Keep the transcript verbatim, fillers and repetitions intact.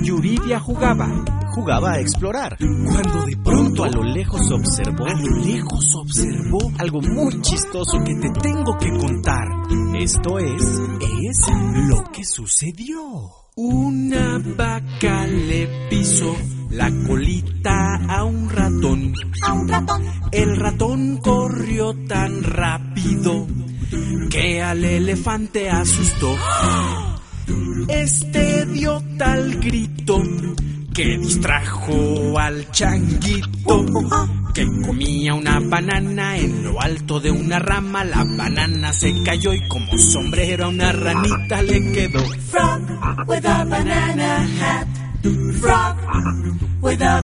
Yuridia jugaba, jugaba a explorar, cuando de pronto a lo lejos observó, a lo lejos observó algo muy chistoso que te tengo que contar. Esto es, es lo que sucedió. Una vaca le pisó la colita a un ratón. A un ratón. El ratón corrió tan rápido que al elefante asustó. Este dio tal grito que distrajo al changuito, que comía una banana en lo alto de una rama. La banana se cayó y como sombrero a una ranita le quedó. Frog with a banana hat. Frog with a